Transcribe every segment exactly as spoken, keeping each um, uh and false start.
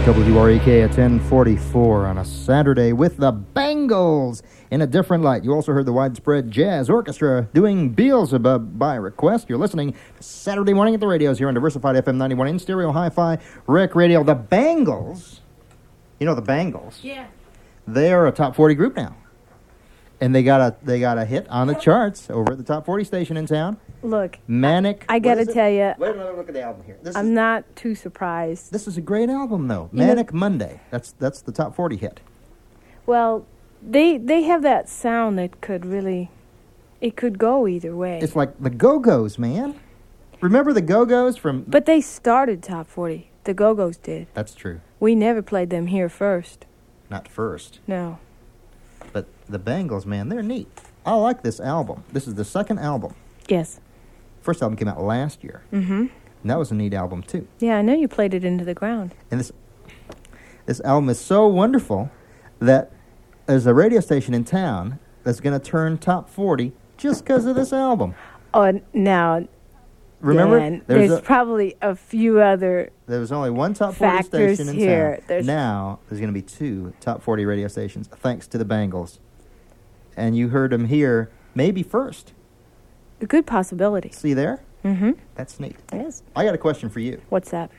W R E K at ten forty-four on a Saturday with the Bangles in a different light. You also heard the Widespread Jazz Orchestra doing Beelzebub by request. You're listening to Saturday Morning at the Radios here on Diversified F M ninety-one in stereo, hi-fi, rec radio. The Bangles, you know the Bangles? Yeah. They are a top forty group now. And they got a they got a hit on the charts over at the top forty station in town. Look, Manic. I, I got to tell you, wait a minute, look at the album here. This I'm is, not too surprised. This is a great album, though. You Manic know, Monday. That's that's the top forty hit. Well, they they have that sound that could really, it could go either way. It's like the Go-Go's, man. Remember the Go-Go's from... But they started top forty. The Go-Go's did. That's true. We never played them here first. Not first. No. But the Bangles, man, they're neat. I like this album. This is the second album. Yes. First album came out last year. Mm-hmm. And that was a neat album, too. Yeah, I know you played it into the ground. And this this album is so wonderful that there's a radio station in town that's going to turn top forty just because of this album. Oh, now, Remember? Dan, there's there's a, probably a few other there was only one top forty factors station in here. town. There's now there's going to be two top forty radio stations thanks to the Bangles. And you heard them here maybe first. a good possibility. See there? Mm-hmm. That's neat. Yes. I got a question for you. What's that?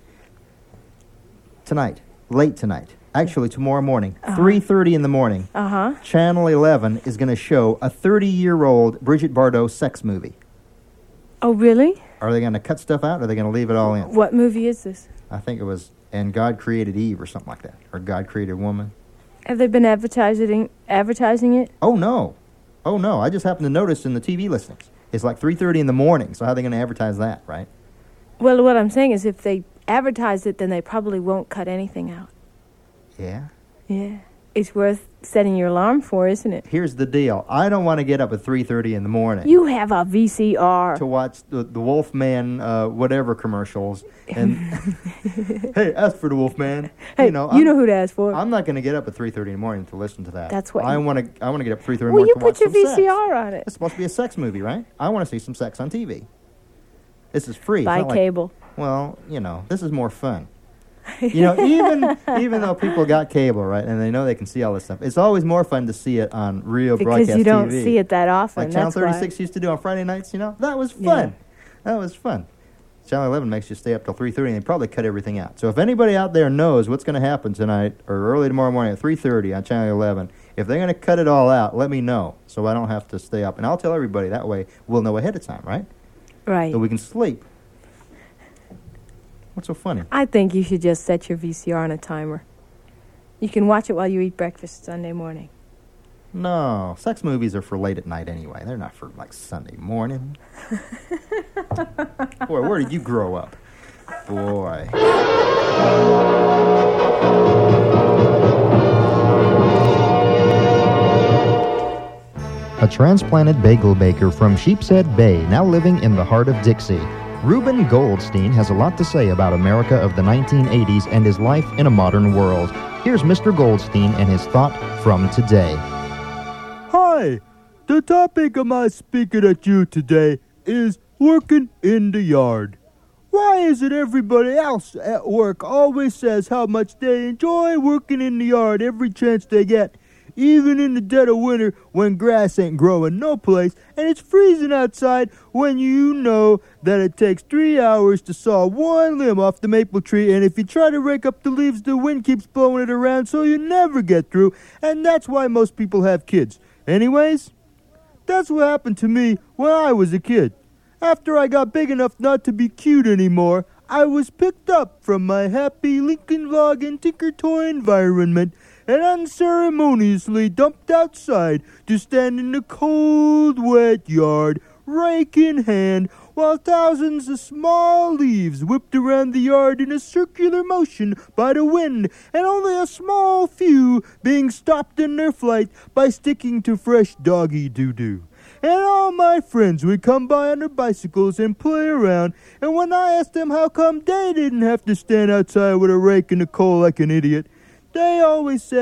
Tonight, late tonight, actually tomorrow morning, Uh-huh. three thirty in the morning, Uh-huh. Channel eleven is going to show a thirty-year-old Brigitte Bardot sex movie. Oh, really? Are they going to cut stuff out, or are they going to leave it all in? What movie is this? I think it was And God Created Eve or something like that, or God Created Woman. Have they been advertising advertising it? Oh, no. Oh, no. I just happened to notice in the T V listings. It's like three thirty in the morning, so how are they going to advertise that, right? Well, what I'm saying is if they advertise it, then they probably won't cut anything out. Yeah. Yeah. It's worth setting your alarm for, isn't it? Here's the deal. I don't want to get up at three thirty in the morning. You have a V C R. To watch the, the Wolfman uh, whatever commercials. And hey, ask for the Wolfman. Hey, you know, you I'm, know who to ask for. I'm not going to get up at three thirty in the morning to listen to that. That's what I you- want to. I want to get up at three thirty in the Well, morning you to watch put your some V C R sex. on it. It's supposed to be a sex movie, right? I want to see some sex on T V. This is free. It's By not like- cable. well, you know, this is more fun. You know, even even though people got cable, right, and they know they can see all this stuff, it's always more fun to see it on real broadcast T V. Because you don't see it that often. Like Channel that's why. thirty-six used to do on Friday nights, you know? That was fun. Yeah. That was fun. Channel eleven makes you stay up till three thirty, and they probably cut everything out. So if anybody out there knows what's going to happen tonight or early tomorrow morning at three thirty on Channel eleven, if they're going to cut it all out, let me know so I don't have to stay up. And I'll tell everybody. That way we'll know ahead of time, right? Right. So we can sleep. What's so funny? I think you should just set your V C R on a timer. You can watch it while you eat breakfast Sunday morning. No, sex movies are for late at night anyway. They're not for, like, Sunday morning. Boy, where did you grow up? Boy. A transplanted bagel baker from Sheepshead Bay, now living in the heart of Dixie. Reuben Goldstein has a lot to say about America of the nineteen eighties and his life in a modern world. Here's Mister Goldstein and his thought from today. Hi, the topic of my speaking at you today is working in the yard. Why is it everybody else at work always says how much they enjoy working in the yard every chance they get, even in the dead of winter when grass ain't growing no place and it's freezing outside, when you know that it takes three hours to saw one limb off the maple tree, and if you try to rake up the leaves, the wind keeps blowing it around so you never get through, and that's why most people have kids. Anyways, that's what happened to me when I was a kid. After I got big enough not to be cute anymore, I was picked up from my happy Lincoln Log and Tinker Toy environment and unceremoniously dumped outside to stand in the cold, wet yard, rake in hand, while thousands of small leaves whipped around the yard in a circular motion by the wind, and only a small few being stopped in their flight by sticking to fresh doggy doo-doo. And all my friends would come by on their bicycles and play around, and when I asked them how come they didn't have to stand outside with a rake in the coal like an idiot, they always said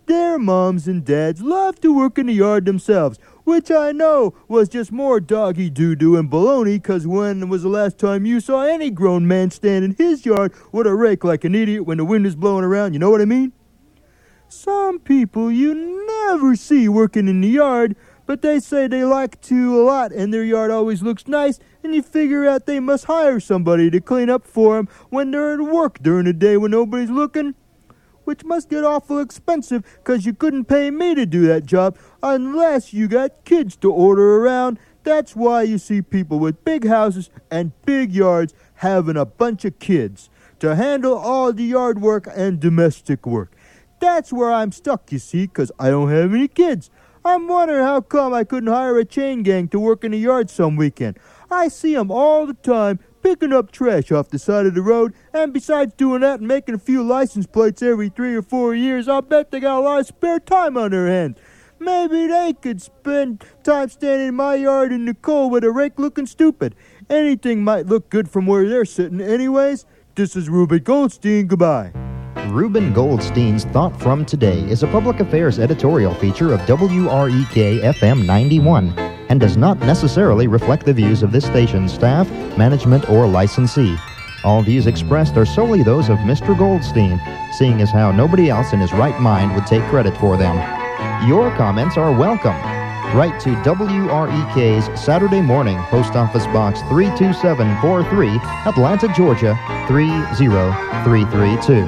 their moms and dads love to work in the yard themselves, which I know was just more doggy doo-doo and baloney, 'cause when was the last time you saw any grown man stand in his yard with a rake like an idiot when the wind is blowing around, you know what I mean? Some people you never see working in the yard, but they say they like to a lot and their yard always looks nice, and you figure out they must hire somebody to clean up for them when they're at work during the day when nobody's looking, which must get awful expensive, 'cause you couldn't pay me to do that job unless you got kids to order around. That's why you see people with big houses and big yards having a bunch of kids to handle all the yard work and domestic work. That's where I'm stuck, you see, 'cause I don't have any kids. I'm wondering how come I couldn't hire a chain gang to work in the yard some weekend. I see 'em all the time picking up trash off the side of the road, and besides doing that and making a few license plates every three or four years, I'll bet they got a lot of spare time on their hands. Maybe they could spend time standing in my yard in the cold with a rake looking stupid. Anything might look good from where they're sitting anyways. This is Reuben Goldstein. Goodbye. Reuben Goldstein's Thought From Today is a public affairs editorial feature of W R E K F M ninety-one and does not necessarily reflect the views of this station's staff, management, or licensee. All views expressed are solely those of Mister Goldstein, seeing as how nobody else in his right mind would take credit for them. Your comments are welcome. Write to W R E K's Saturday Morning, Post Office Box three two seven four three, Atlanta, Georgia three zero three three two.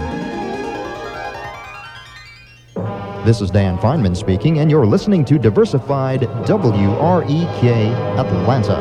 This is Dan Feynman speaking, and you're listening to Diversified W R E K Atlanta.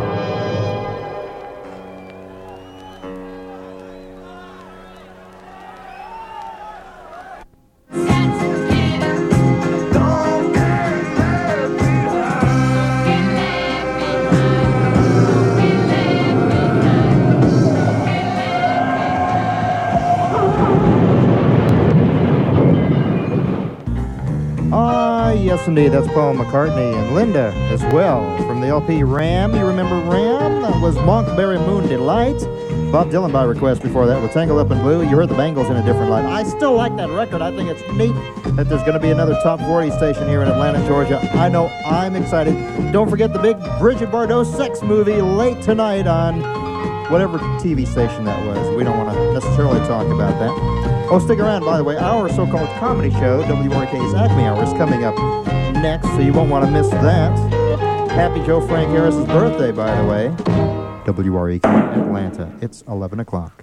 Yes, indeed. That's Paul McCartney and Linda as well from the L P Ram. You remember Ram? That was Monkberry Moon Delight. Bob Dylan by request before that with Tangled Up in Blue. You heard the Bangles in a different light. I still like that record. I think it's neat that there's going to be another top forty station here in Atlanta, Georgia. I know I'm excited. Don't forget the big Bridget Bardot sex movie late tonight on whatever T V station that was. We don't want to necessarily talk about that. Oh, stick around, by the way. Our so-called comedy show, W R K's Acme Hour, is coming up next, so you won't want to miss that. Happy Joe Frank Harris's birthday, by the way. W R E K Atlanta. It's eleven o'clock.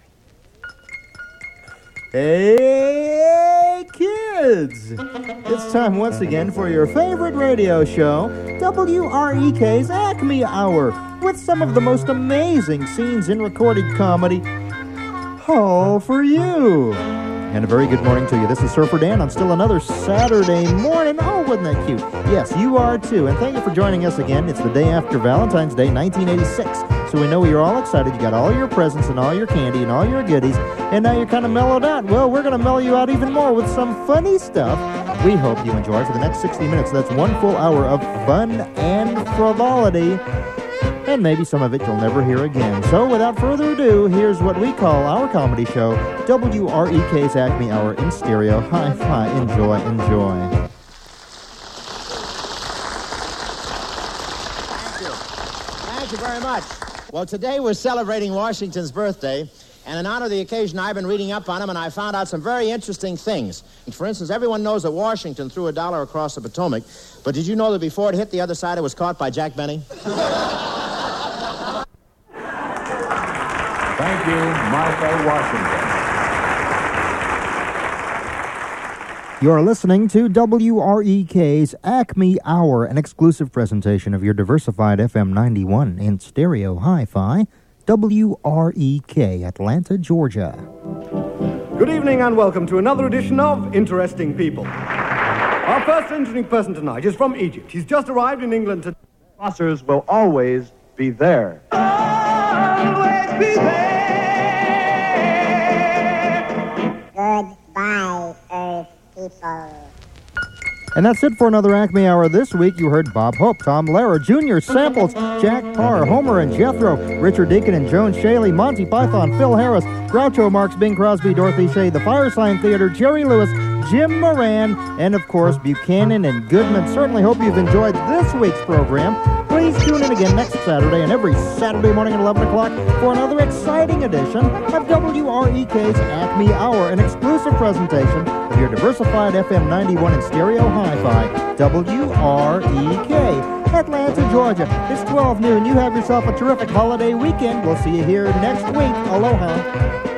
Hey, kids! It's time once again for your favorite radio show, W R E K's Acme Hour, with some of the most amazing scenes in recorded comedy, all for you. And a very good morning to you. This is Surfer Dan on still another Saturday morning. Oh, wasn't that cute? Yes, you are too. And thank you for joining us again. It's the day after Valentine's Day, nineteen eighty-six. So we know you're all excited. You got all your presents and all your candy and all your goodies. And now you're kind of mellowed out. Well, we're going to mellow you out even more with some funny stuff we hope you enjoy for the next sixty minutes. That's one full hour of fun and frivolity. And maybe some of it you'll never hear again. So without further ado, here's what we call our comedy show, W R E K's Acme Hour in stereo. Hi-fi. Enjoy, enjoy. Thank you. Thank you very much. Well, today we're celebrating Washington's birthday, and in honor of the occasion, I've been reading up on him, and I found out some very interesting things. For instance, everyone knows that Washington threw a dollar across the Potomac, but did you know that before it hit the other side, it was caught by Jack Benny? Thank you, Martha Washington. You're listening to W R E K's Acme Hour, an exclusive presentation of your diversified F M ninety-one in stereo hi-fi, W R E K, Atlanta, Georgia. Good evening and welcome to another edition of Interesting People. Our first interesting person tonight is from Egypt. He's just arrived in England today. Sponsors will always be there. Always be there. Goodbye, Earth people. And that's it for another Acme Hour this week. You heard Bob Hope, Tom Lehrer, Junior Samples, Jack Parr, Homer and Jethro, Richard Deacon and Joan Shaley, Monty Python, Phil Harris, Groucho Marx, Bing Crosby, Dorothy Shea, The Firesign Theater, Jerry Lewis, Jim Moran, and of course Buchanan and Goodman. Certainly hope you've enjoyed this week's program. Please tune in again next Saturday and every Saturday morning at eleven o'clock for another exciting edition of W R E K's Acme Hour, an exclusive presentation of your diversified F M ninety-one and stereo hi-fi, W R E K. Atlanta, Georgia. It's twelve noon. You have yourself a terrific holiday weekend. We'll see you here next week. Aloha.